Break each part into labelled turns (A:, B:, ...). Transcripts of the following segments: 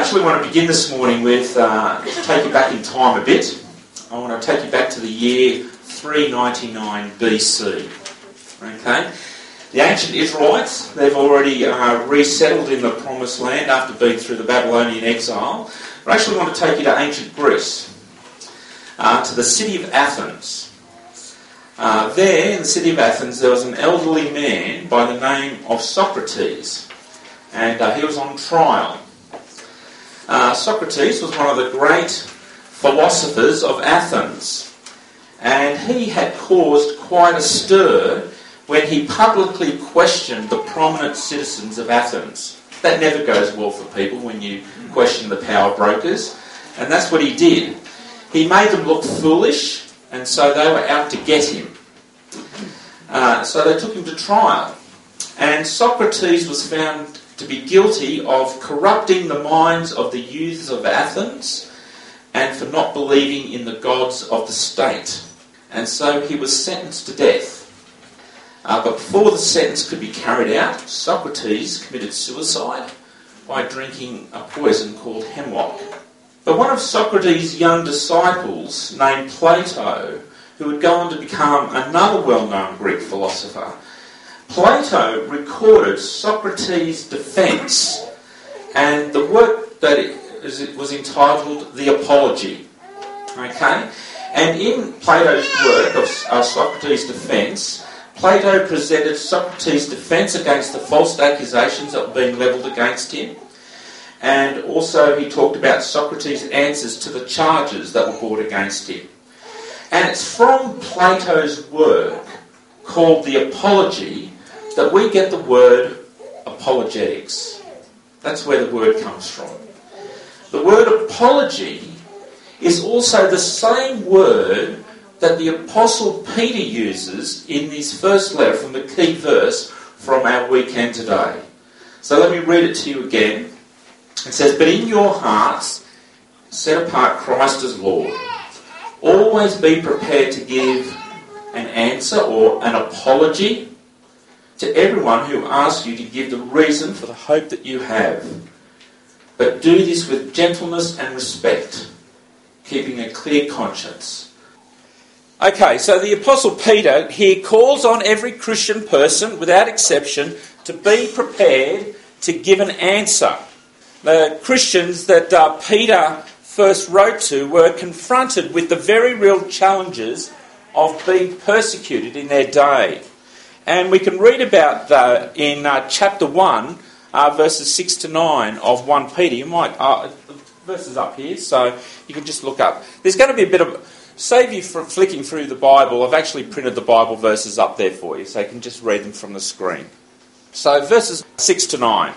A: actually want to begin this morning with, to take you back in time a bit. I want to take you back to the year 399 BC. Okay? The ancient Israelites, they've already resettled in the Promised Land after being through the Babylonian exile. I actually want to take you to ancient Greece, to the city of Athens. There, in the city of Athens, there was an elderly man by the name of Socrates, and he was on trial. Socrates was one of the great philosophers of Athens, and he had caused quite a stir when he publicly questioned the prominent citizens of Athens. That never goes well for people when you question the power brokers, and that's what he did. He made them look foolish, and so they were out to get him. So they took him to trial, and Socrates was found to be guilty of corrupting the minds of the youths of Athens and for not believing in the gods of the state. And so he was sentenced to death. But before the sentence could be carried out, Socrates committed suicide by drinking a poison called hemlock. But one of Socrates' young disciples, named Plato, who would go on to become another well-known Greek philosopher, Plato recorded Socrates' defence, and the work that it was entitled The Apology. Okay? And in Plato's work of Socrates' defence, Plato presented Socrates' defence against the false accusations that were being levelled against him, and also he talked about Socrates' answers to the charges that were brought against him. And it's from Plato's work, called The Apology, that we get the word apologetics. That's where the word comes from. The word apology is also the same word that the Apostle Peter uses in his first letter from the key verse from our weekend today. So let me read it to you again. It says, "But in your hearts set apart Christ as Lord. Always be prepared to give an answer or an apology to everyone who asks you to give the reason for the hope that you have. But do this with gentleness and respect, keeping a clear conscience." Okay, so the Apostle Peter here calls on every Christian person, without exception, to be prepared to give an answer. The Christians that Peter first wrote to were confronted with the very real challenges of being persecuted in their day. And we can read about that in chapter 1, verses 6 to 9 of 1 Peter. You might, verses up here, so you can just look up. There's going to be a bit of, save you from flicking through the Bible, I've actually printed the Bible verses up there for you, so you can just read them from the screen. So verses 6 to 9.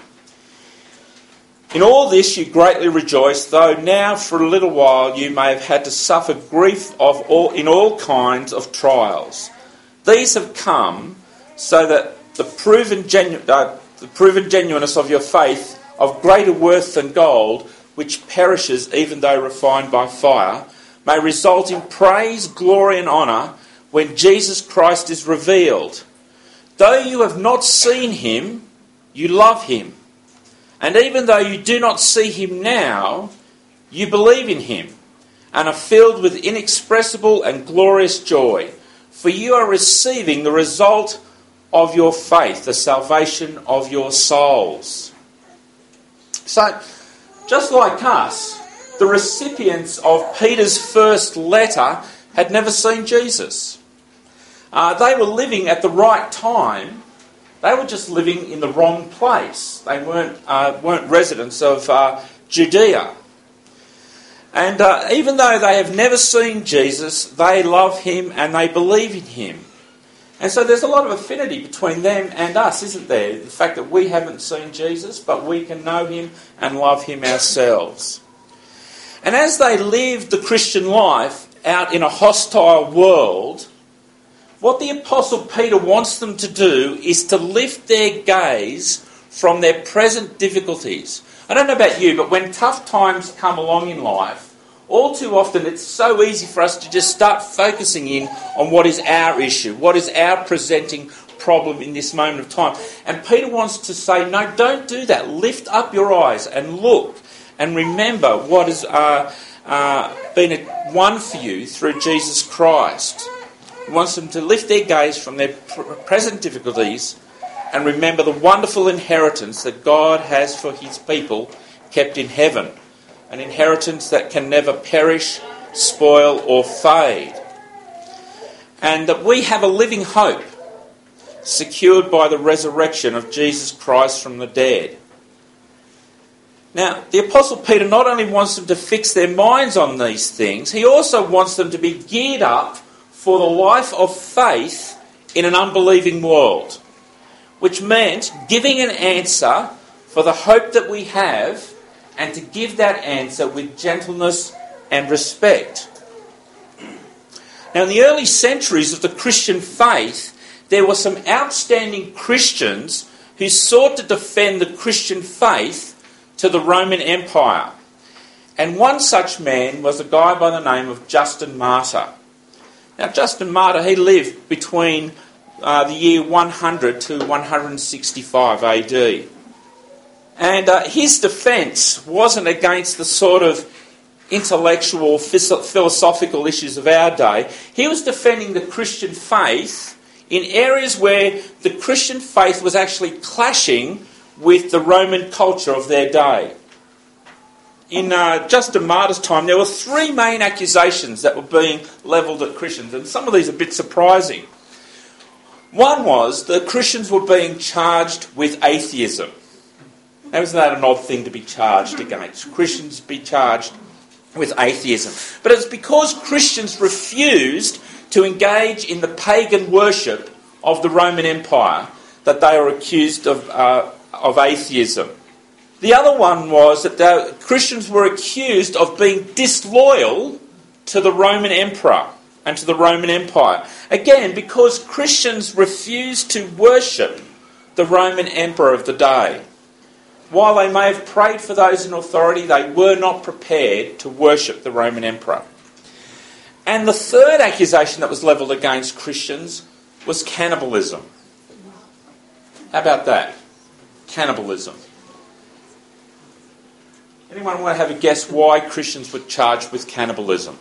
A: "In all this you greatly rejoice, though now for a little while you may have had to suffer grief in all kinds of trials. These have come so that the proven genuineness of your faith, of greater worth than gold, which perishes even though refined by fire, may result in praise, glory and honour when Jesus Christ is revealed. Though you have not seen him, you love him. And even though you do not see him now, you believe in him and are filled with inexpressible and glorious joy, for you are receiving the result of your faith, the salvation of your souls." So, just like us, the recipients of Peter's first letter had never seen Jesus. They were living at the right time. They were just living in the wrong place. They weren't residents of Judea. And even though they have never seen Jesus, they love him and they believe in him. And so there's a lot of affinity between them and us, isn't there? The fact that we haven't seen Jesus, but we can know him and love him ourselves. And as they live the Christian life out in a hostile world, what the Apostle Peter wants them to do is to lift their gaze from their present difficulties. I don't know about you, but when tough times come along in life, all too often it's so easy for us to just start focusing in on what is our issue, what is our presenting problem in this moment of time. And Peter wants to say, no, don't do that. Lift up your eyes and look and remember what has been won for you through Jesus Christ. He wants them to lift their gaze from their present difficulties and remember the wonderful inheritance that God has for his people kept in heaven. An inheritance that can never perish, spoil or fade. And that we have a living hope secured by the resurrection of Jesus Christ from the dead. Now, the Apostle Peter not only wants them to fix their minds on these things, he also wants them to be geared up for the life of faith in an unbelieving world, which meant giving an answer for the hope that we have and to give that answer with gentleness and respect. Now, in the early centuries of the Christian faith, there were some outstanding Christians who sought to defend the Christian faith to the Roman Empire. And one such man was a guy by the name of Justin Martyr. Now, Justin Martyr, he lived between the year 100 to 165 AD. And his defence wasn't against the sort of intellectual, philosophical issues of our day. He was defending the Christian faith in areas where the Christian faith was actually clashing with the Roman culture of their day. In Justin Martyr's time, there were three main accusations that were being levelled at Christians, and some of these are a bit surprising. One was that Christians were being charged with atheism. Now, isn't that an odd thing to be charged against? Christians be charged with atheism. But it's because Christians refused to engage in the pagan worship of the Roman Empire that they were accused of atheism. The other one was that the Christians were accused of being disloyal to the Roman Emperor and to the Roman Empire. Again, because Christians refused to worship the Roman Emperor of the day. While they may have prayed for those in authority, they were not prepared to worship the Roman Emperor. And the third accusation that was levelled against Christians was cannibalism. How about that? Cannibalism. Anyone want to have a guess why Christians were charged with cannibalism?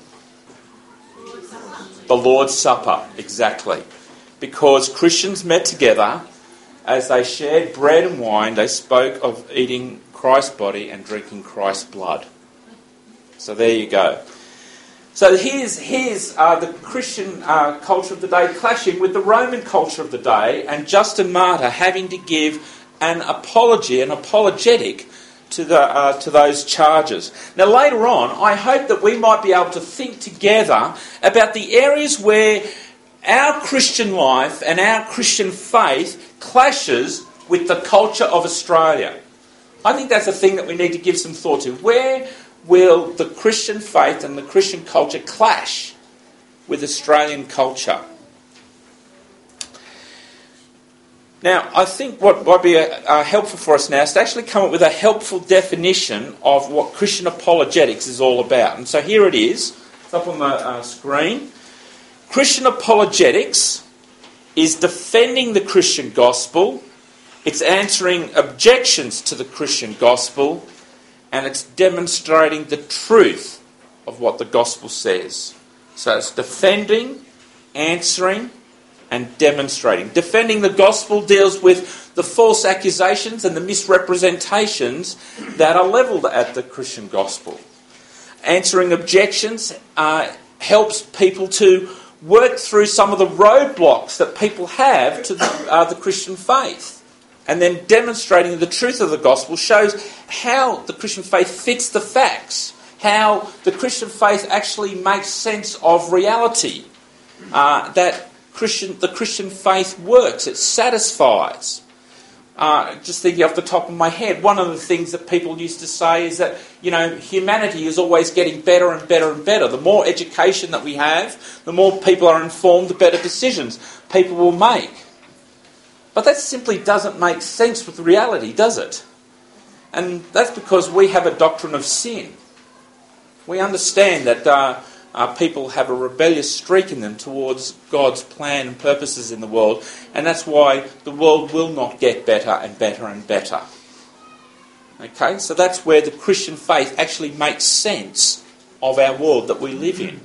A: The Lord's Supper, exactly. Because Christians met together, as they shared bread and wine, they spoke of eating Christ's body and drinking Christ's blood. So there you go. So here's the Christian culture of the day clashing with the Roman culture of the day, and Justin Martyr having to give an apology, an apologetic to those charges. Now later on, I hope that we might be able to think together about the areas where our Christian life and our Christian faith clashes with the culture of Australia. I think that's a thing that we need to give some thought to. Where will the Christian faith and the Christian culture clash with Australian culture? Now, I think what might be helpful for us now is to actually come up with a helpful definition of what Christian apologetics is all about. And so here it is. It's up on the screen. Christian apologetics is defending the Christian gospel, it's answering objections to the Christian gospel, and it's demonstrating the truth of what the gospel says. So it's defending, answering, and demonstrating. Defending the gospel deals with the false accusations and the misrepresentations that are levelled at the Christian gospel. Answering objections helps people to work through some of the roadblocks that people have to the Christian faith. And then demonstrating the truth of the gospel shows how the Christian faith fits the facts, how the Christian faith actually makes sense of reality, that the Christian faith works, it satisfies. Just thinking off the top of my head, one of the things that people used to say is that, humanity is always getting better and better and better. The more education that we have, the more people are informed, the better decisions people will make. But that simply doesn't make sense with reality, does it? And that's because we have a doctrine of sin. We understand that people have a rebellious streak in them towards God's plan and purposes in the world, and that's why the world will not get better and better and better. Okay, so that's where the Christian faith actually makes sense of our world that we live in.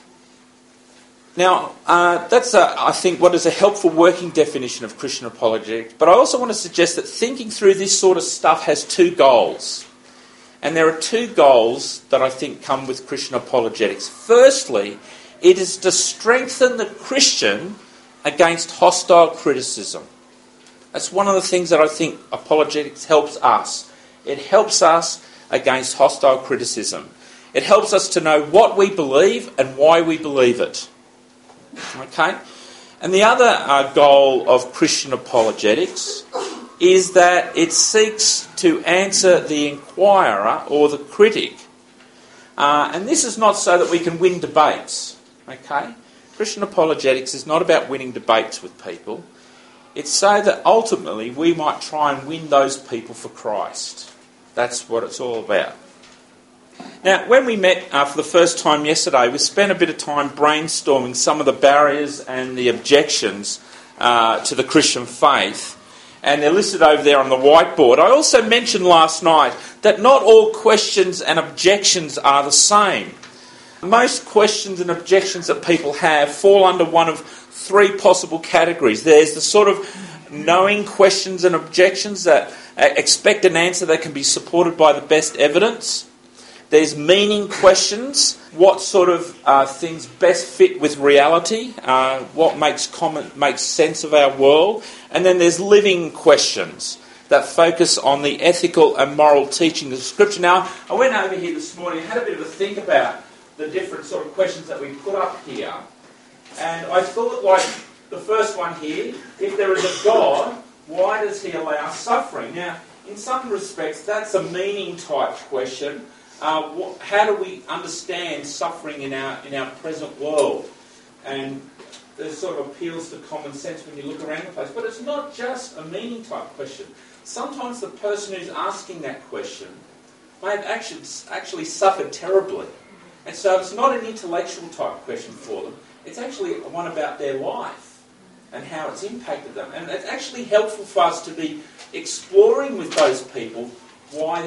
A: Now, that's, I think, what is a helpful working definition of Christian apologetics. But I also want to suggest that thinking through this sort of stuff has two goals. And there are two goals that I think come with Christian apologetics. Firstly, it is to strengthen the Christian against hostile criticism. That's one of the things that I think apologetics helps us. It helps us against hostile criticism. It helps us to know what we believe and why we believe it. Okay? And the other goal of Christian apologetics is that it seeks to answer the inquirer or the critic. And this is not so that we can win debates. Okay? Christian apologetics is not about winning debates with people. It's so that ultimately we might try and win those people for Christ. That's what it's all about. Now, when we met for the first time yesterday, we spent a bit of time brainstorming some of the barriers and the objections to the Christian faith. And they're listed over there on the whiteboard. I also mentioned last night that not all questions and objections are the same. Most questions and objections that people have fall under one of three possible categories. There's the sort of knowing questions and objections that expect an answer that can be supported by the best evidence. There's meaning questions. What sort of things best fit with reality? What makes sense of our world? And then there's living questions that focus on the ethical and moral teaching of Scripture. Now, I went over here this morning and had a bit of a think about the different sort of questions that we put up here. And I thought, like, the first one here, if there is a God, why does he allow suffering? Now, in some respects, that's a meaning type question. How do we understand suffering in our present world? And there sort of appeals to common sense when you look around the place. But it's not just a meaning type question. Sometimes the person who's asking that question may have actually suffered terribly. And so it's not an intellectual type question for them. It's actually one about their life and how it's impacted them. And it's actually helpful for us to be exploring with those people why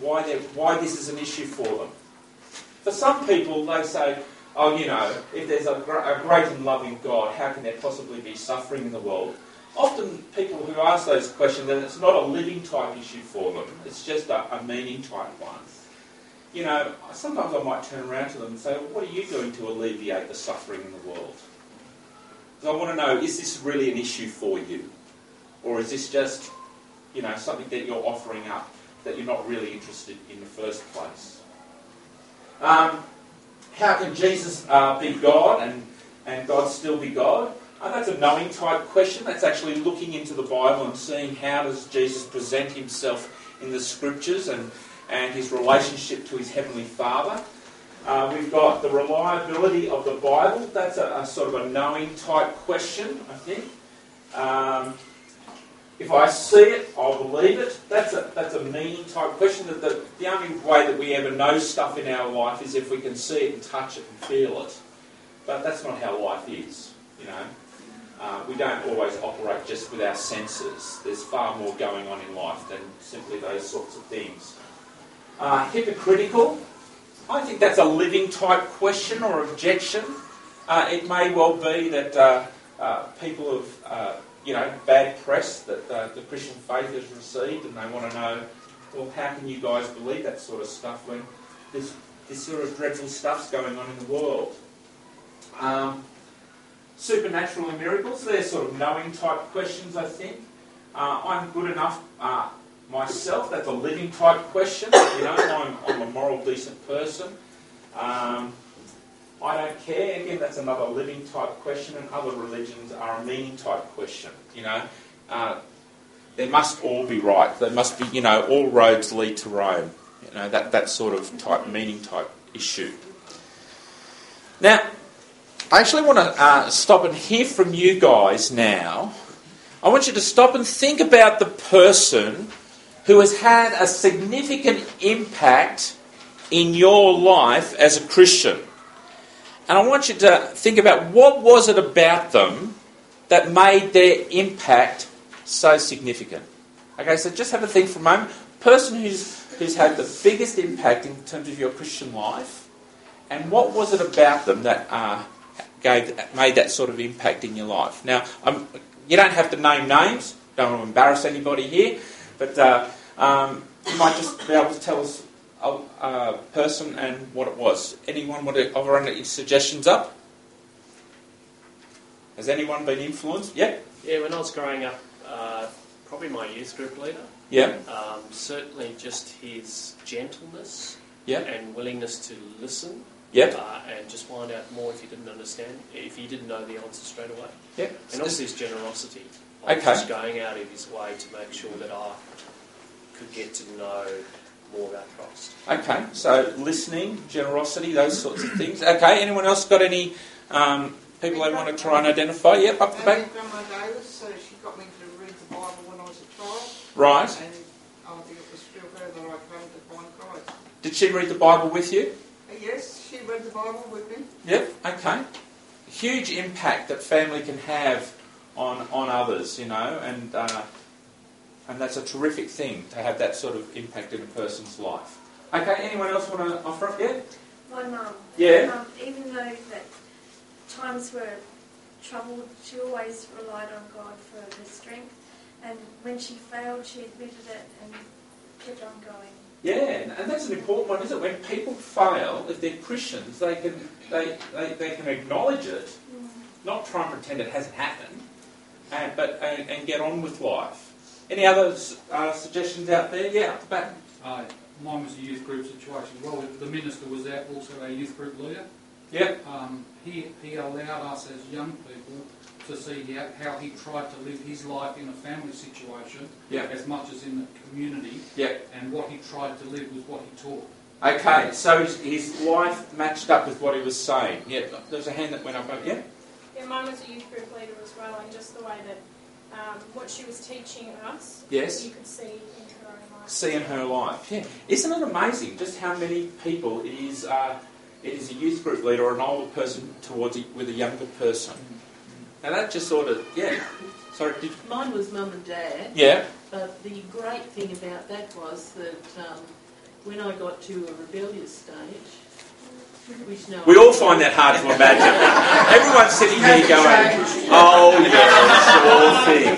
A: this is an issue for them. For some people, they say, oh, you know, if there's a great and loving God, how can there possibly be suffering in the world? Often people who ask those questions, then it's not a living type issue for them. It's just a meaning type one. You know, sometimes I might turn around to them and say, well, what are you doing to alleviate the suffering in the world? Because I want to know, is this really an issue for you? Or is this just, you know, something that you're offering up that you're not really interested in the first place? How can Jesus be God and God still be God? That's a knowing type question. That's actually looking into the Bible and seeing how does Jesus present himself in the Scriptures and his relationship to his Heavenly Father. We've got the reliability of the Bible. That's a sort of a knowing type question, I think. If I see it, I'll believe it. That's a meaning type question. That the only way that we ever know stuff in our life is if we can see it and touch it and feel it. But that's not how life is, you know. We don't always operate just with our senses. There's far more going on in life than simply those sorts of things. Hypocritical. I think that's a living type question or objection. It may well be that people have, bad press that the Christian faith has received, and they want to know, well, how can you guys believe that sort of stuff when this sort of dreadful stuff's going on in the world? Supernatural and miracles, they're sort of knowing type questions, I think. I'm good enough myself, that's a living type question. You know, I'm a moral, decent person. I don't care. Again, that's another living type question, and other religions are a meaning type question. You know, they must all be right. They must be, you know, all roads lead to Rome. You know, that sort of type meaning type issue. Now, I actually want to stop and hear from you guys now. I want you to stop and think about the person who has had a significant impact in your life as a Christian. And I want you to think about what was it about them that made their impact so significant. Okay, so just have a think for a moment. person who's had the biggest impact in terms of your Christian life, and what was it about them that made that sort of impact in your life? Now, you don't have to name names. Don't want to embarrass anybody here, but you might just be able to tell us a person and what it was. Anyone want to offer any suggestions up? Has anyone been influenced? Yeah?
B: Yeah, when I was growing up, probably my youth group leader.
A: Yeah.
B: Certainly just his gentleness
A: Yeah.
B: and willingness to listen.
A: Yep.
B: And just find out more if you didn't understand, if you didn't know the answer straight away.
A: Yep.
B: And also his generosity.
A: Okay.
B: Just going out of his way to make sure that I could get to know more about Christ.
A: Okay, so listening, generosity, those sorts of things. Okay, anyone else got any people they want to try and identify? Yep, up the back.
C: Grandma Davis, so she got me to read the Bible when I was a child.
A: Right.
C: And I think it was through her that I came to find Christ.
A: Did she read the Bible with you?
C: Yes, she read the Bible with me.
A: Yep, okay. Huge impact that family can have on others, you know, and that's a terrific thing to have that sort of impact in a person's life. Okay, anyone else want to offer up? Yeah?
D: My mum.
A: Yeah?
D: Even though that times were troubled, she always relied on God for her strength. And when she failed, she admitted it and kept on going.
A: Yeah, and that's an important one, isn't it? When people fail, if they're Christians, they can acknowledge it, not try and pretend it hasn't happened, and get on with life. Any other suggestions out there? Yeah, up the back.
E: Mine was a youth group situation. Well, the minister was also a youth group leader.
A: Yep.
E: He allowed us as young people to see how he tried to live his life in a family situation, as much as in the community.
A: Yep.
E: And what he tried to live was what he taught.
A: Okay, so his life matched up with what he was saying. Yeah, there's a hand that went up. Yeah.
F: Yeah, mine was a youth group leader as well, and just the way that what she was teaching us,
A: yes,
F: you could see in her own life.
A: See in her life. Yeah. Isn't it amazing just how many people it is a youth group leader or an older person with a younger person. Now that just sort of, Sorry,
G: Mine was Mum and Dad.
A: Yeah.
G: But the great thing about that was that when I got to a rebellious stage, which now
A: we all find that hard to imagine. Everyone's sitting here going, "Oh yeah,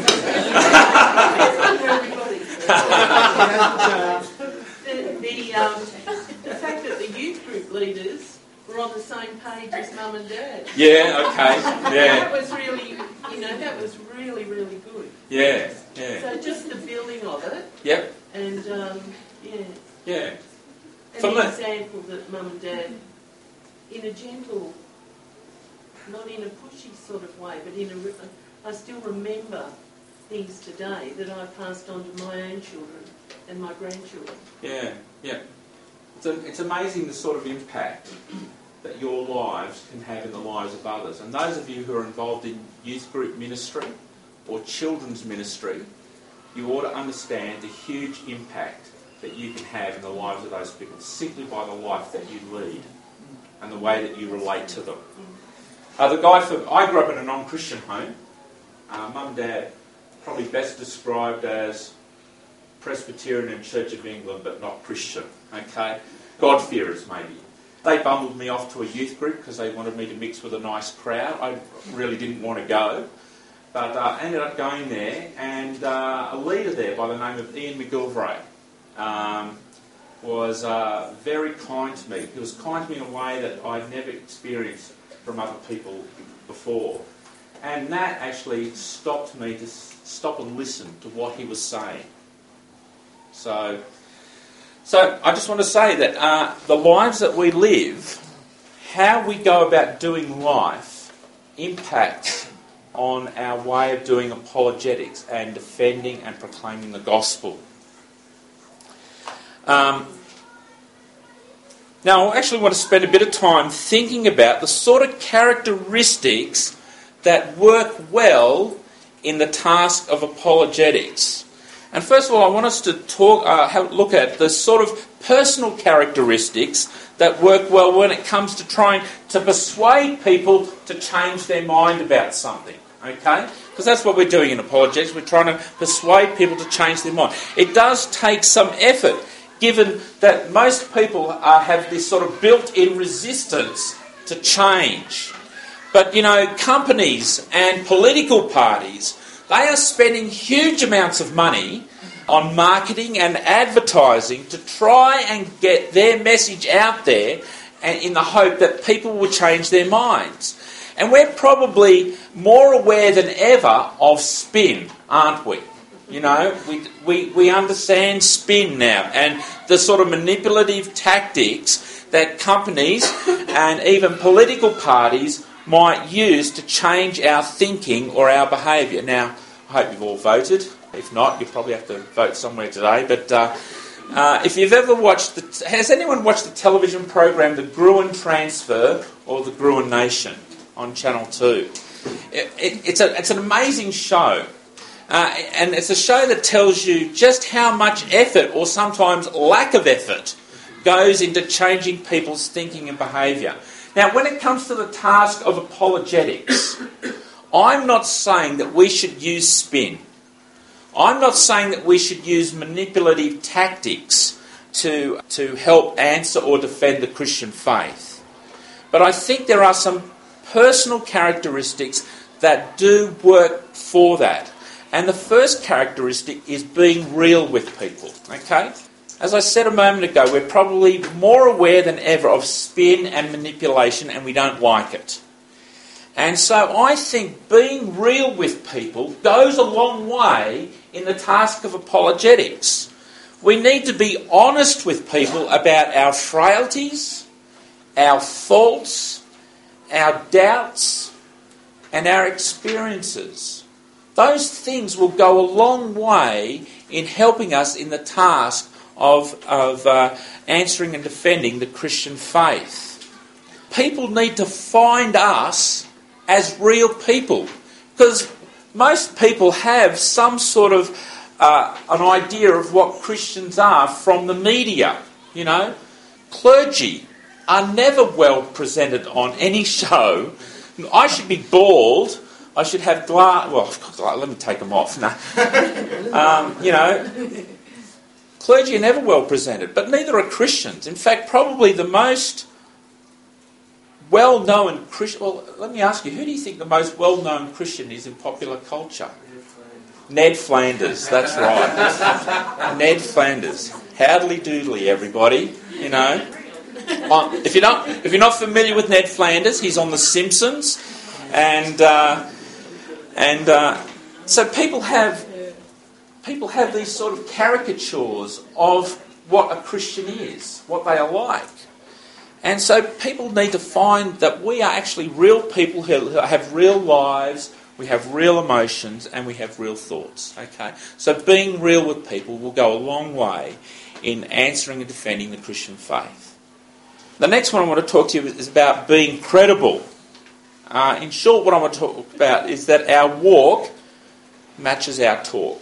G: sure thing." The fact that the youth group leaders were on the same page as Mum and Dad.
A: Yeah. Okay. Yeah.
G: That was really, that was really, really good.
A: Yeah. Yeah.
G: So just the building of it.
A: Yep.
G: And
A: Yeah.
G: And the example that Mum and Dad, in a gentle, not in a pushy sort of way, but I still remember things today that I passed on to my own children and my grandchildren.
A: Yeah, yeah. It's amazing the sort of impact that your lives can have in the lives of others. And those of you who are involved in youth group ministry or children's ministry, you ought to understand the huge impact that you can have in the lives of those people simply by the life that you lead and the way that you relate to them. I grew up in a non-Christian home. Mum and Dad probably best described as Presbyterian and Church of England, but not Christian. Okay, God-fearers maybe. They bundled me off to a youth group because they wanted me to mix with a nice crowd. I really didn't want to go, but I ended up going there, and a leader there by the name of Ian McGilvray was very kind to me. He was kind to me in a way that I'd never experienced from other people before. And that actually stopped me to stop and listen to what he was saying. So I just want to say that the lives that we live, how we go about doing life, impacts on our way of doing apologetics and defending and proclaiming the gospel. Now, I actually want to spend a bit of time thinking about the sort of characteristics that work well in the task of apologetics. And first of all, I want us to look at the sort of personal characteristics that work well when it comes to trying to persuade people to change their mind about something. Okay? Because that's what we're doing in apologetics. We're trying to persuade people to change their mind. It does take some effort, given that most people have this sort of built-in resistance to change. But, companies and political parties, they are spending huge amounts of money on marketing and advertising to try and get their message out there, and in the hope that people will change their minds. And we're probably more aware than ever of spin, aren't we? We understand spin now, and the sort of manipulative tactics that companies and even political parties might use to change our thinking or our behaviour. Now, I hope you've all voted. If not, you probably have to vote somewhere today. But if you've ever watched... Has anyone watched the television program The Gruen Transfer or The Gruen Nation on Channel 2? It's an amazing show. And it's a show that tells you just how much effort, or sometimes lack of effort, goes into changing people's thinking and behaviour. Now, when it comes to the task of apologetics, I'm not saying that we should use spin. I'm not saying that we should use manipulative tactics to help answer or defend the Christian faith. But I think there are some personal characteristics that do work for that. And the first characteristic is being real with people, okay? As I said a moment ago, we're probably more aware than ever of spin and manipulation, and we don't like it. And so I think being real with people goes a long way in the task of apologetics. We need to be honest with people about our frailties, our faults, our doubts, and our experiences. Those things will go a long way in helping us in the task of answering and defending the Christian faith. People need to find us as real people, because most people have some sort of an idea of what Christians are from the media. Clergy are never well presented on any show. I should be bald. I should have glass. Well, let me take them off. No. Clergy are never well presented, but neither are Christians. In fact, probably the most well-known Christian... Well, let me ask you, who do you think the most well-known Christian is in popular culture? Ned Flanders, that's right. Ned Flanders. Howdly doodly, everybody. If you're not familiar with Ned Flanders, he's on The Simpsons, and so people have these sort of caricatures of what a Christian is, what they are like. And so people need to find that we are actually real people who have real lives, we have real emotions, and we have real thoughts. Okay? So being real with people will go a long way in answering and defending the Christian faith. The next one I want to talk to you is about being credible. In short, what I want to talk about is that our walk matches our talk.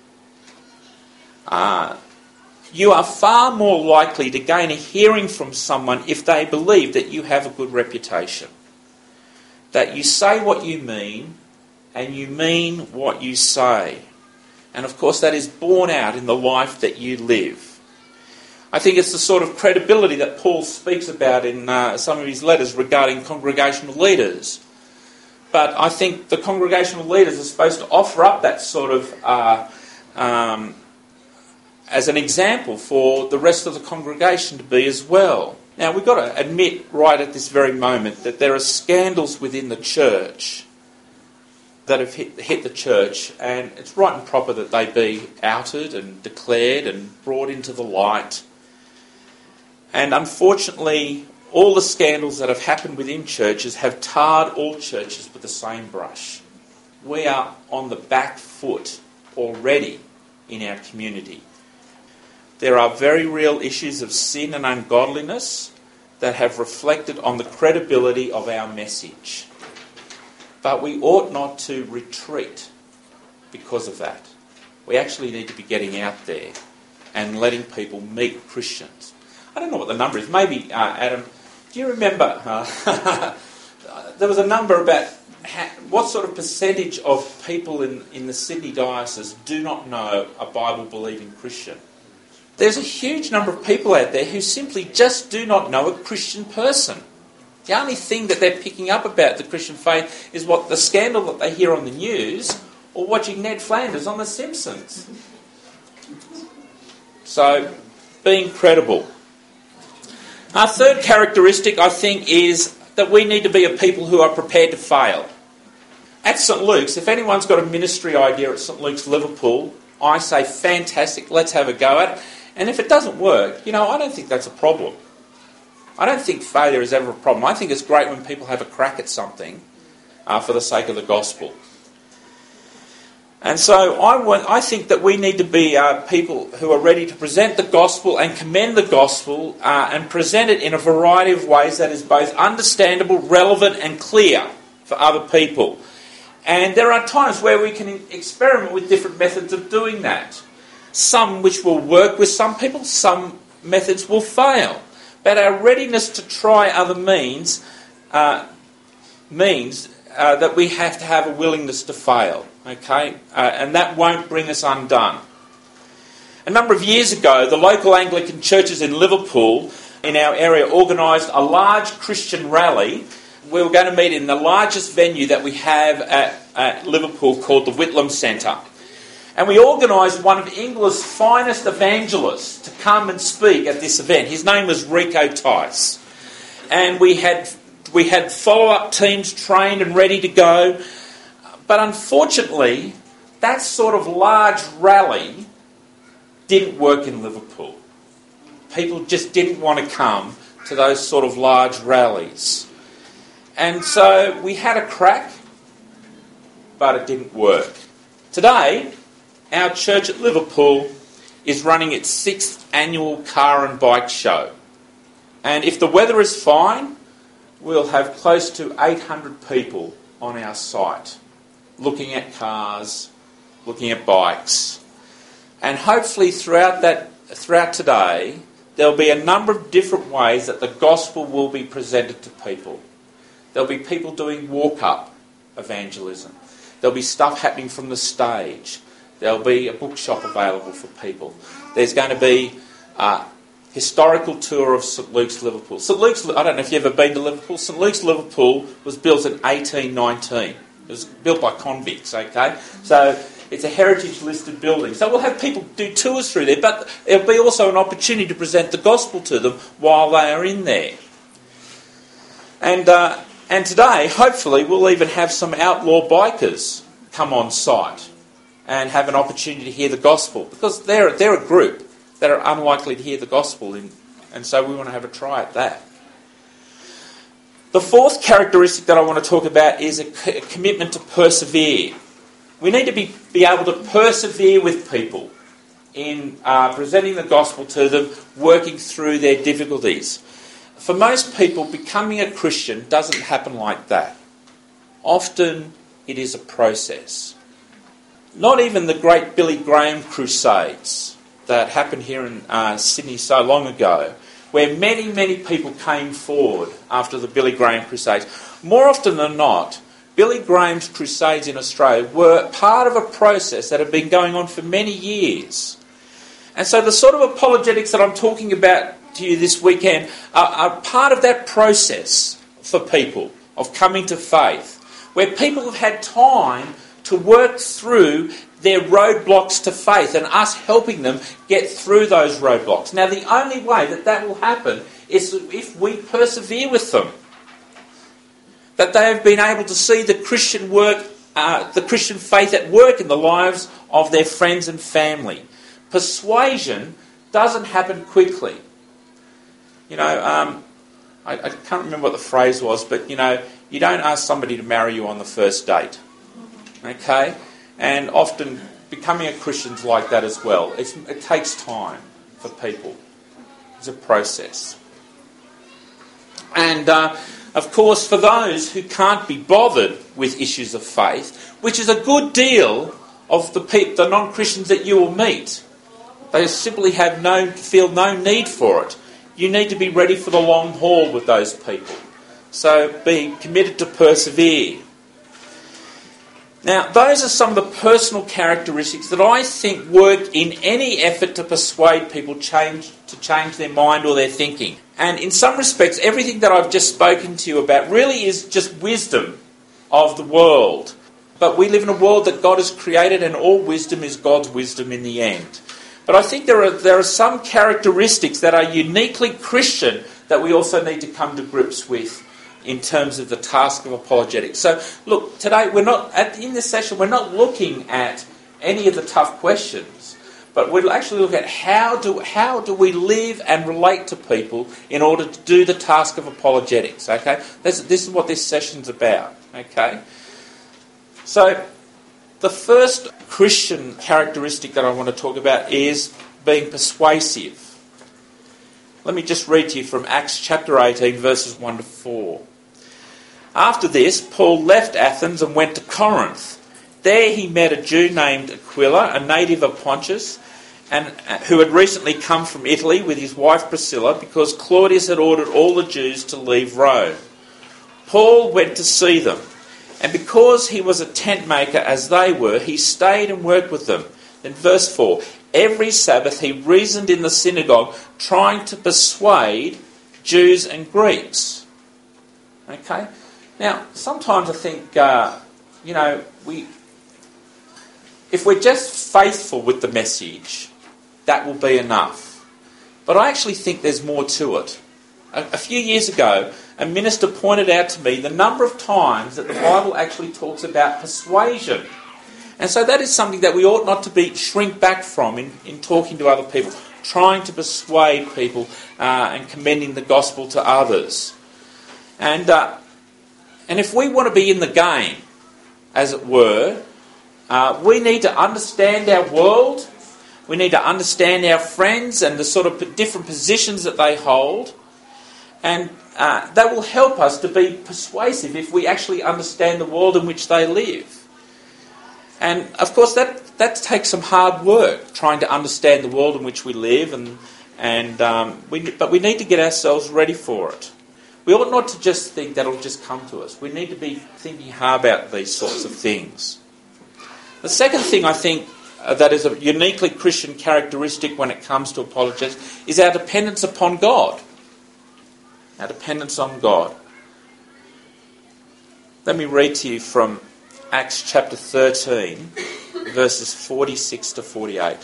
A: You are far more likely to gain a hearing from someone if they believe that you have a good reputation. That you say what you mean, and you mean what you say. And of course that is borne out in the life that you live. I think it's the sort of credibility that Paul speaks about in some of his letters regarding congregational leaders. But I think the congregational leaders are supposed to offer up that sort of... as an example for the rest of the congregation to be as well. Now, we've got to admit right at this very moment that there are scandals within the church that have hit the church, and it's right and proper that they be outed and declared and brought into the light. And unfortunately, all the scandals that have happened within churches have tarred all churches with the same brush. We are on the back foot already in our community. There are very real issues of sin and ungodliness that have reflected on the credibility of our message. But we ought not to retreat because of that. We actually need to be getting out there and letting people meet Christians. I don't know what the number is. Maybe, Adam, do you remember? There was a number about what sort of percentage of people in the Sydney diocese do not know a Bible-believing Christian? There's a huge number of people out there who simply just do not know a Christian person. The only thing that they're picking up about the Christian faith is what the scandal that they hear on the news or watching Ned Flanders on The Simpsons. So, being credible. Our third characteristic, I think, is that we need to be a people who are prepared to fail. At St Luke's, if anyone's got a ministry idea at St Luke's Liverpool, I say, fantastic, let's have a go at it. And if it doesn't work, I don't think that's a problem. I don't think failure is ever a problem. I think it's great when people have a crack at something for the sake of the gospel. And so I think that we need to be people who are ready to present the gospel and commend the gospel and present it in a variety of ways that is both understandable, relevant and clear for other people. And there are times where we can experiment with different methods of doing that. Some which will work with some people, some methods will fail. But our readiness to try other means means that we have to have a willingness to fail. Okay, and that won't bring us undone. A number of years ago, the local Anglican churches in Liverpool, in our area, organised a large Christian rally. We were going to meet in the largest venue that we have at Liverpool called the Whitlam Centre. And we organised one of England's finest evangelists to come and speak at this event. His name was Rico Tice. And we had follow-up teams trained and ready to go. But unfortunately, that sort of large rally didn't work in Liverpool. People just didn't want to come to those sort of large rallies. And so we had a crack, but it didn't work. Today, our church at Liverpool is running its 6th annual car and bike show. And if the weather is fine, we'll have close to 800 people on our site, looking at cars, looking at bikes. And hopefully throughout today, there'll be a number of different ways that the gospel will be presented to people. There'll be people doing walk-up evangelism. There'll be stuff happening from the stage. There'll be a bookshop available for people. There's going to be a historical tour of St Luke's Liverpool. St Luke's, I don't know if you've ever been to Liverpool. St Luke's Liverpool was built in 1819. It was built by convicts, okay? So it's a heritage-listed building. So we'll have people do tours through there, but it'll be also an opportunity to present the gospel to them while they are in there. And today, hopefully, we'll even have some outlaw bikers come on site and have an opportunity to hear the gospel, because they're a group that are unlikely to hear the gospel, and so we want to have a try at that. The fourth characteristic that I want to talk about is a commitment to persevere. We need to be able to persevere with people in presenting the gospel to them, working through their difficulties. For most people, becoming a Christian doesn't happen like that. Often it is a process. Not even the great Billy Graham crusades that happened here in Sydney so long ago, where many, many people came forward after the Billy Graham crusades. More often than not, Billy Graham's crusades in Australia were part of a process that had been going on for many years. And so the sort of apologetics that I'm talking about to you this weekend are part of that process for people of coming to faith, where people have had time to work through their roadblocks to faith and us helping them get through those roadblocks. Now, the only way that will happen is if we persevere with them. That they have been able to see the Christian work, the Christian faith at work in the lives of their friends and family. Persuasion doesn't happen quickly. I can't remember what the phrase was, but, you don't ask somebody to marry you on the first date. Okay? And often becoming a Christian's like that as well. It takes time for people. It's a process. And, of course, for those who can't be bothered with issues of faith, which is a good deal of the non-Christians that you will meet, they simply feel no need for it. You need to be ready for the long haul with those people. So be committed to persevere. Now, those are some of the personal characteristics that I think work in any effort to persuade people to change their mind or their thinking. And in some respects, everything that I've just spoken to you about really is just wisdom of the world. But we live in a world that God has created, and all wisdom is God's wisdom in the end. But I think there are some characteristics that are uniquely Christian that we also need to come to grips with in terms of the task of apologetics. So, look, today in this session we're not looking at any of the tough questions, but we'll actually look at how do we live and relate to people in order to do the task of apologetics. Okay, this is what this session's about. Okay, so the first Christian characteristic that I want to talk about is being persuasive. Let me just read to you from Acts chapter 18, verses 1 to 4. After this, Paul left Athens and went to Corinth. There he met a Jew named Aquila, a native of Pontus, and who had recently come from Italy with his wife Priscilla, because Claudius had ordered all the Jews to leave Rome. Paul went to see them, and because he was a tent maker as they were, he stayed and worked with them. Then verse 4, every Sabbath he reasoned in the synagogue, trying to persuade Jews and Greeks. Okay? Now, sometimes I think, if we're just faithful with the message, that will be enough. But I actually think there's more to it. A few years ago, a minister pointed out to me the number of times that the Bible actually talks about persuasion. And so that is something that we ought not to shrink back from in talking to other people, trying to persuade people and commending the gospel to others. And if we want to be in the game, as it were, we need to understand our world, we need to understand our friends and the sort of different positions that they hold, and that will help us to be persuasive if we actually understand the world in which they live. And of course that takes some hard work, trying to understand the world in which we live, but we need to get ourselves ready for it. We ought not to just think that it'll just come to us. We need to be thinking hard about these sorts of things. The second thing I think that is a uniquely Christian characteristic when it comes to apologetics is our dependence upon God. Our dependence on God. Let me read to you from Acts chapter 13, verses 46 to 48.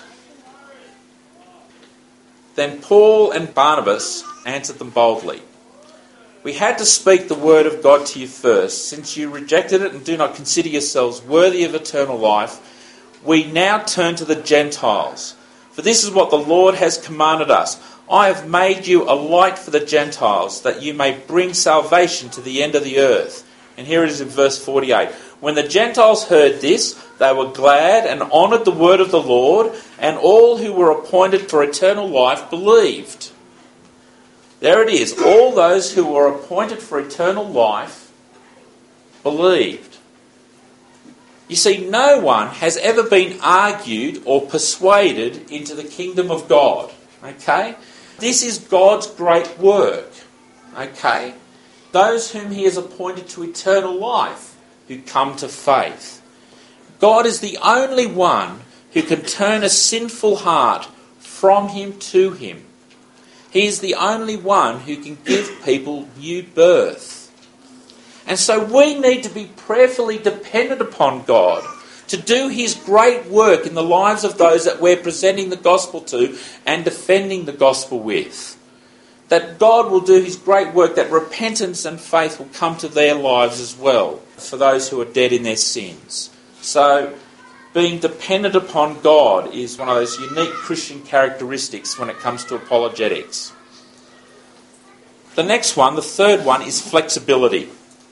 A: Then Paul and Barnabas answered them boldly. We had to speak the word of God to you first. Since you rejected it and do not consider yourselves worthy of eternal life, we now turn to the Gentiles. For this is what the Lord has commanded us. I have made you a light for the Gentiles, that you may bring salvation to the end of the earth. And here it is in verse 48. When the Gentiles heard this, they were glad and honoured the word of the Lord, and all who were appointed for eternal life believed. There it is. All those who were appointed for eternal life believed. You see, no one has ever been argued or persuaded into the kingdom of God. Okay? This is God's great work. Okay? Those whom he has appointed to eternal life who come to faith. God is the only one who can turn a sinful heart from him to him. He is the only one who can give people new birth. And so we need to be prayerfully dependent upon God to do his great work in the lives of those that we're presenting the gospel to and defending the gospel with. That God will do his great work, that repentance and faith will come to their lives as well for those who are dead in their sins. So being dependent upon God is one of those unique Christian characteristics when it comes to apologetics. The next one, the third one, is flexibility.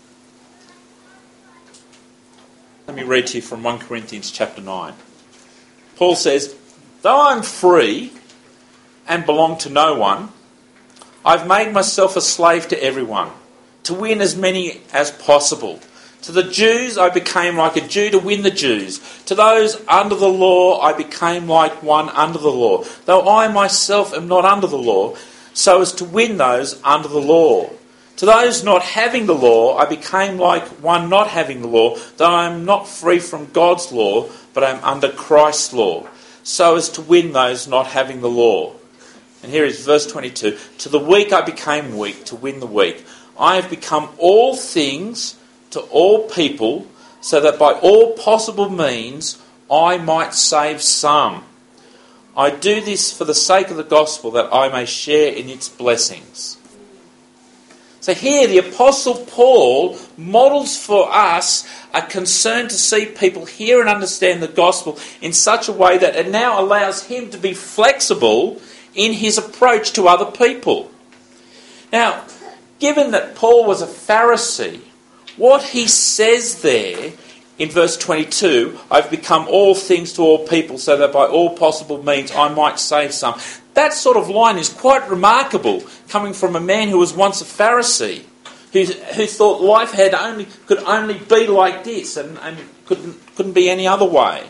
A: Let me read to you from 1 Corinthians chapter 9. Paul says, though I'm free and belong to no one, I've made myself a slave to everyone, to win as many as possible. To the Jews I became like a Jew to win the Jews. To those under the law I became like one under the law, though I myself am not under the law, so as to win those under the law. To those not having the law, I became like one not having the law, though I am not free from God's law, but I am under Christ's law, so as to win those not having the law. And here is verse 22. To the weak I became weak, to win the weak. I have become all things to all people, so that by all possible means I might save some. I do this for the sake of the gospel, that I may share in its blessings. So here the Apostle Paul models for us a concern to see people hear and understand the gospel in such a way that it now allows him to be flexible in his approach to other people. Now, given that Paul was a Pharisee, what he says there in verse 22, I've become all things to all people so that by all possible means I might save some. That sort of line is quite remarkable, coming from a man who was once a Pharisee, who thought life could only be like this and couldn't be any other way.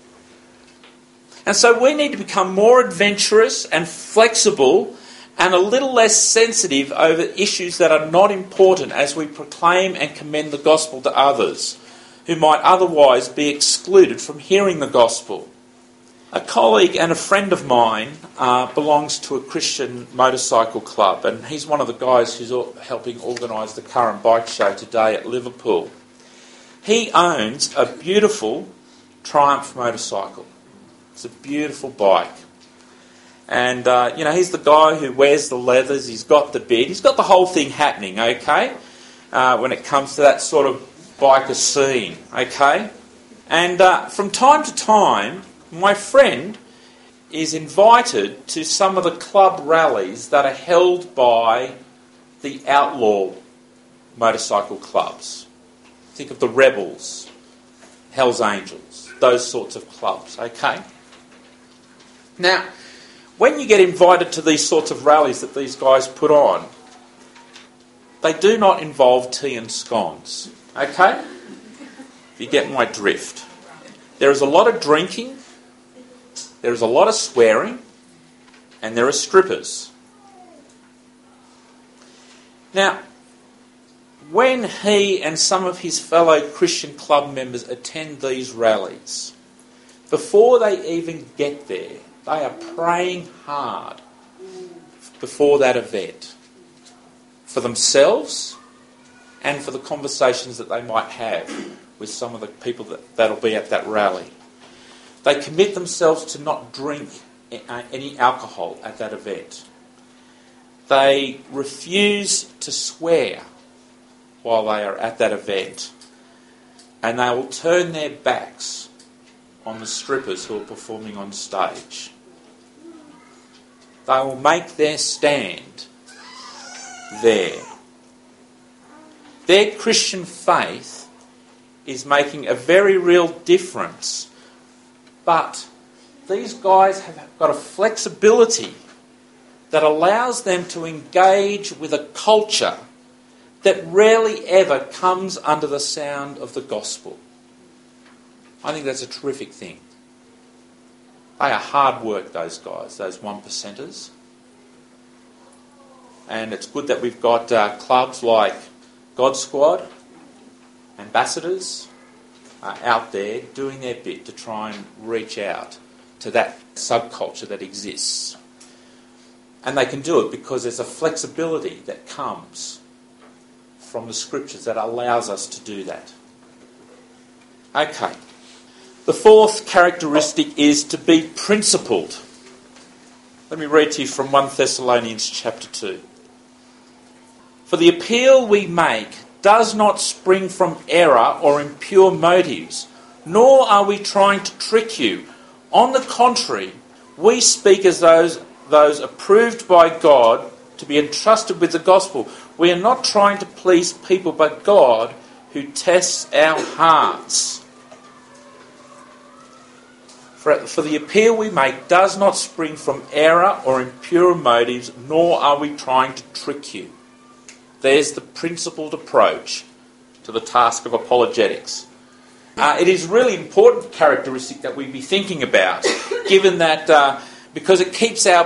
A: And so we need to become more adventurous and flexible and a little less sensitive over issues that are not important as we proclaim and commend the gospel to others who might otherwise be excluded from hearing the gospel. A colleague and a friend of mine belongs to a Christian motorcycle club, and he's one of the guys who's helping organise the current bike show today at Liverpool. He owns a beautiful Triumph motorcycle. It's a beautiful bike. And, he's the guy who wears the leathers, he's got the bid, he's got the whole thing happening, okay, when it comes to that sort of biker scene, okay? And from time to time, my friend is invited to some of the club rallies that are held by the outlaw motorcycle clubs. Think of the Rebels, Hells Angels, those sorts of clubs, okay? Now, when you get invited to these sorts of rallies that these guys put on, they do not involve tea and scones, okay? If you get my drift. There is a lot of drinking, there is a lot of swearing, and there are strippers. Now, when he and some of his fellow Christian club members attend these rallies, before they even get there, they are praying hard before that event for themselves and for the conversations that they might have with some of the people that'll be at that rally. They commit themselves to not drink any alcohol at that event. They refuse to swear while they are at that event. And they will turn their backs on the strippers who are performing on stage. They will make their stand there. Their Christian faith is making a very real difference. But these guys have got a flexibility that allows them to engage with a culture that rarely ever comes under the sound of the gospel. I think that's a terrific thing. They are hard work, those guys, those 1%ers. And it's good that we've got clubs like God Squad, ambassadors, out there doing their bit to try and reach out to that subculture that exists. And they can do it because there's a flexibility that comes from the scriptures that allows us to do that. Okay. The fourth characteristic is to be principled. Let me read to you from 1 Thessalonians chapter 2. For the appeal we make does not spring from error or impure motives, nor are we trying to trick you. On the contrary, we speak as those approved by God to be entrusted with the gospel. We are not trying to please people, but God who tests our hearts. For the appeal we make does not spring from error or impure motives, nor are we trying to trick you. There's the principled approach to the task of apologetics. It is a really important characteristic that we be thinking about, given that because it keeps our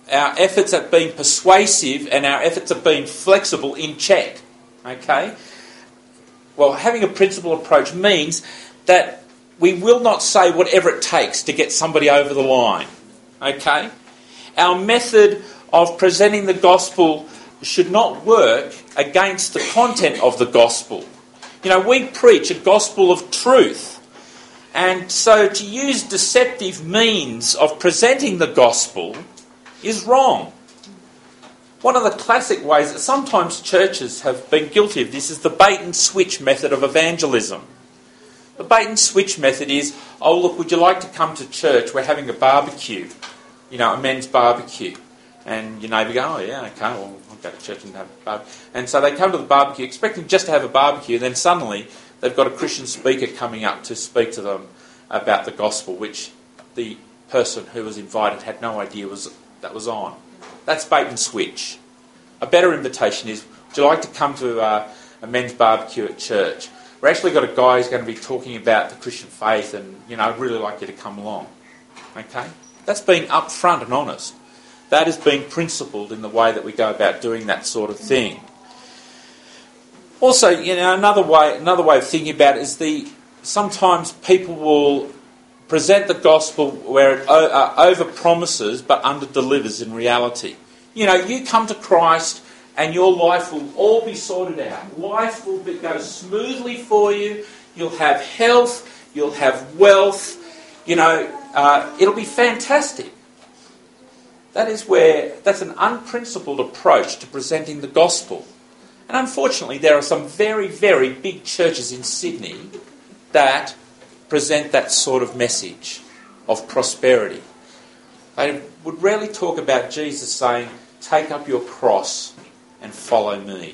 A: efforts at being persuasive and our efforts at being flexible in check. Okay? Well, having a principled approach means that we will not say whatever it takes to get somebody over the line. Okay? Our method of presenting the gospel should not work against the content of the gospel. You know, we preach a gospel of truth. And so to use deceptive means of presenting the gospel is wrong. One of the classic ways that sometimes churches have been guilty of this is the bait and switch method of evangelism. The bait and switch method is, oh look, would you like to come to church? We're having a barbecue, you know, a men's barbecue. And your neighbour go, oh yeah, okay, well, I'll go to church and have a barbecue. And so they come to the barbecue expecting just to have a barbecue, then suddenly they've got a Christian speaker coming up to speak to them about the gospel, which the person who was invited had no idea that was on. That's bait and switch. A better invitation is, would you like to come to a men's barbecue at church? We've actually got a guy who's going to be talking about the Christian faith and, you know, I'd really like you to come along. Okay? That's being upfront and honest. That is being principled in the way that we go about doing that sort of thing. Also, you know, another way of thinking about it is sometimes people will present the gospel where it over-promises but under-delivers in reality. You know, you come to Christ and your life will all be sorted out. Life will go smoothly for you. You'll have health. You'll have wealth. You know, it'll be fantastic. That's an unprincipled approach to presenting the gospel. And unfortunately, there are some very, very big churches in Sydney that present that sort of message of prosperity. They would rarely talk about Jesus saying, take up your cross and follow me.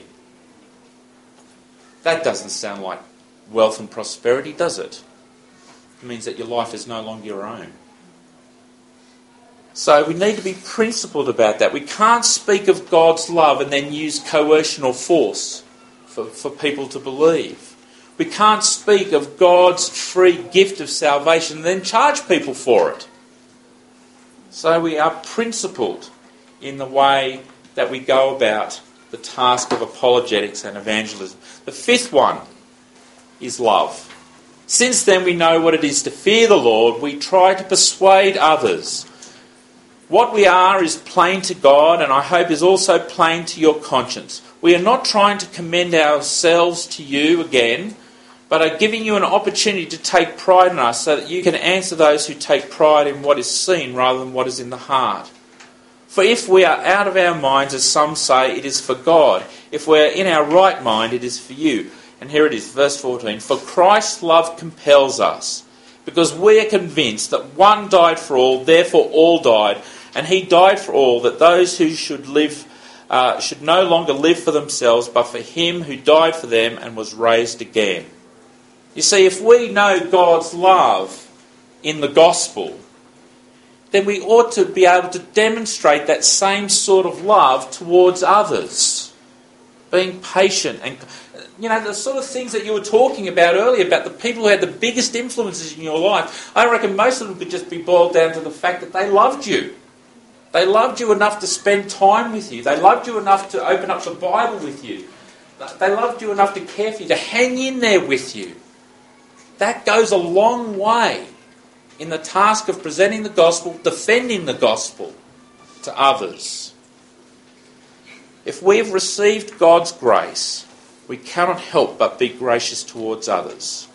A: That doesn't sound like wealth and prosperity, does it? It means that your life is no longer your own. So we need to be principled about that. We can't speak of God's love and then use coercion or force for people to believe. We can't speak of God's free gift of salvation and then charge people for it. So we are principled in the way that we go about the task of apologetics and evangelism. The fifth one is love. Since then we know what it is to fear the Lord. We try to persuade others. What we are is plain to God, and I hope is also plain to your conscience. We are not trying to commend ourselves to you again, but are giving you an opportunity to take pride in us so that you can answer those who take pride in what is seen rather than what is in the heart. For if we are out of our minds, as some say, it is for God. If we are in our right mind, it is for you. And here it is, verse 14. For Christ's love compels us, because we are convinced that one died for all, therefore all died. And he died for all, that those who should live should no longer live for themselves, but for him who died for them and was raised again. You see, if we know God's love in the gospel, then we ought to be able to demonstrate that same sort of love towards others. Being patient and, you know, the sort of things that you were talking about earlier, about the people who had the biggest influences in your life, I reckon most of them could just be boiled down to the fact that they loved you. They loved you enough to spend time with you. They loved you enough to open up the Bible with you. They loved you enough to care for you, to hang in there with you. That goes a long way in the task of presenting the gospel, defending the gospel to others. If we have received God's grace, we cannot help but be gracious towards others.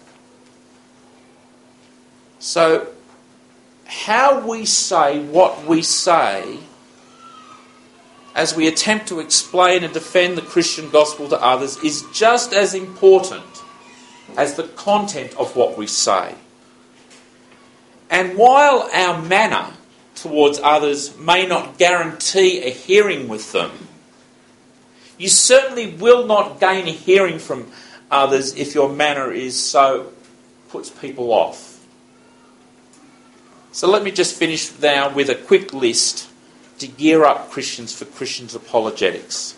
A: So, how we say what we say as we attempt to explain and defend the Christian gospel to others is just as important as the content of what we say. And while our manner towards others may not guarantee a hearing with them, you certainly will not gain a hearing from others if your manner puts people off. So let me just finish now with a quick list to gear up Christians for Christians' apologetics.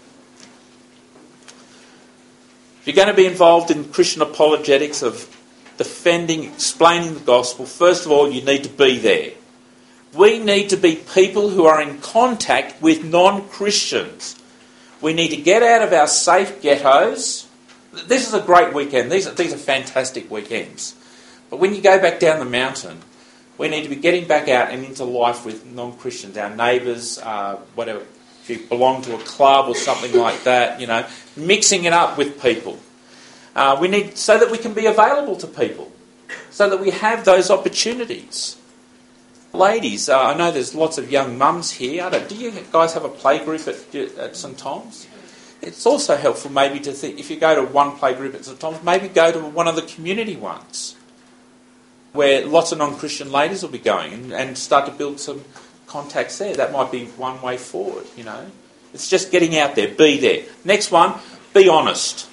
A: If you're going to be involved in Christian apologetics of defending, explaining the gospel, first of all, you need to be there. We need to be people who are in contact with non-Christians. We need to get out of our safe ghettos. This is a great weekend. These are fantastic weekends. But when you go back down the mountain, we need to be getting back out and into life with non-Christians, our neighbours, whatever. If you belong to a club or something like that, mixing it up with people. We need so that we can be available to people, so that we have those opportunities. Ladies, I know there's lots of young mums here. Do you guys have a playgroup at St Tom's? It's also helpful maybe to think, if you go to one playgroup at St Tom's, maybe go to one of the community ones, where lots of non-Christian ladies will be going, and start to build some contacts there. That might be one way forward, It's just getting out there, be there. Next one, be honest.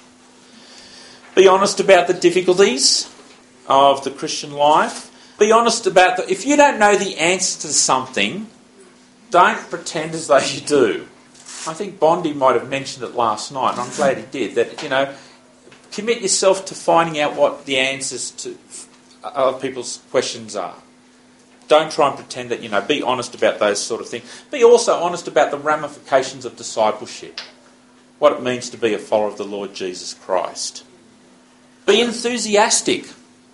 A: Be honest about the difficulties of the Christian life. Be honest about if you don't know the answer to something, don't pretend as though you do. I think Bondi might have mentioned it last night, and I'm glad he did, that, commit yourself to finding out what the answers to other people's questions are. Don't try and pretend that, be honest about those sort of things. Be also honest about the ramifications of discipleship, what it means to be a follower of the Lord Jesus Christ. Be enthusiastic.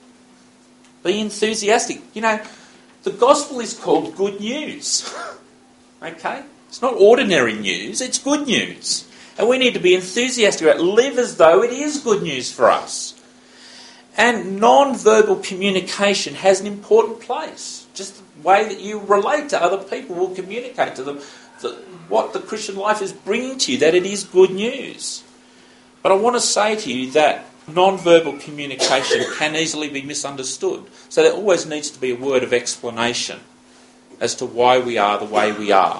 A: Be enthusiastic. The gospel is called good news. Okay? It's not ordinary news, it's good news. And we need to be enthusiastic about it. Live as though it is good news for us. And non-verbal communication has an important place. Just the way that you relate to other people will communicate to them what the Christian life is bringing to you, that it is good news. But I want to say to you that non-verbal communication can easily be misunderstood. So there always needs to be a word of explanation as to why we are the way we are.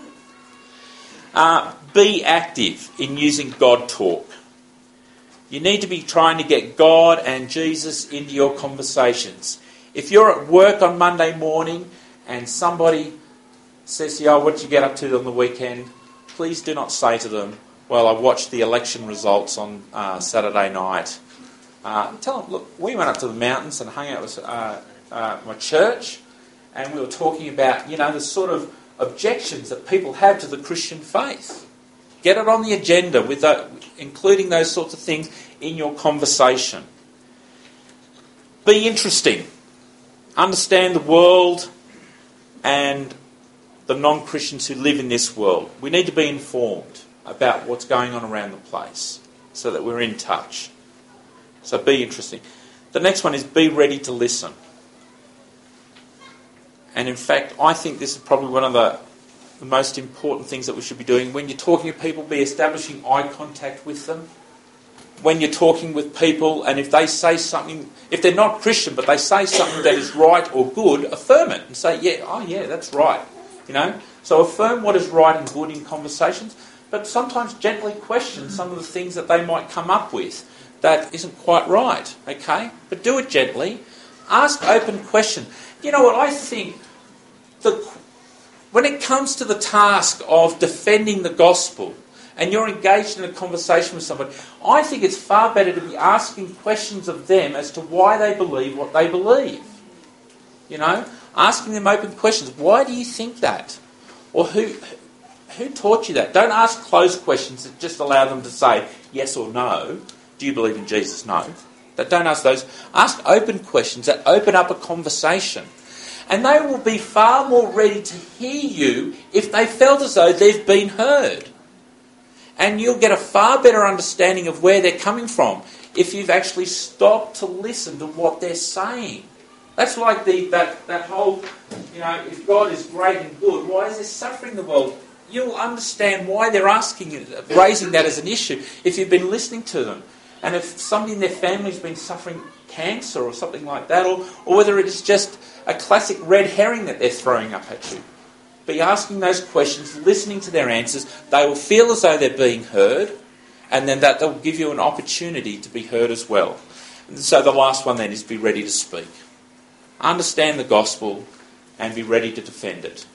A: Be active in using God talk. You need to be trying to get God and Jesus into your conversations. If you're at work on Monday morning and somebody says to you, what did you get up to on the weekend? Please do not say to them, well, I watched the election results on Saturday night. Tell them, look, we went up to the mountains and hung out with my church, and we were talking about, the sort of objections that people have to the Christian faith. Get it on the agenda, with including those sorts of things in your conversation. Be interesting. Understand the world and the non-Christians who live in this world. We need to be informed about what's going on around the place so that we're in touch. So be interesting. The next one is be ready to listen. And in fact, I think this is probably one of the most important things that we should be doing. When you're talking to people, be establishing eye contact with them. When you're talking with people, and if they say something, if they're not Christian, but they say something that is right or good, affirm it and say, yeah, that's right. So affirm what is right and good in conversations, but sometimes gently question some of the things that they might come up with that isn't quite right, okay? But do it gently. Ask open questions. You know what, I think when it comes to the task of defending the gospel and you're engaged in a conversation with somebody, I think it's far better to be asking questions of them as to why they believe what they believe. Asking them open questions. Why do you think that? Or who taught you that? Don't ask closed questions that just allow them to say yes or no. Do you believe in Jesus? No. Don't ask those. Ask open questions that open up a conversation. And they will be far more ready to hear you if they felt as though they've been heard. And you'll get a far better understanding of where they're coming from if you've actually stopped to listen to what they're saying. That's like that whole, if God is great and good, why is there suffering in the world? You'll understand why they're raising that as an issue if you've been listening to them. And if somebody in their family's been suffering cancer or something like that, or whether it is just a classic red herring that they're throwing up at you. Be asking those questions, listening to their answers. They will feel as though they're being heard, and then that will give you an opportunity to be heard as well. And so the last one then is be ready to speak. Understand the gospel and be ready to defend it.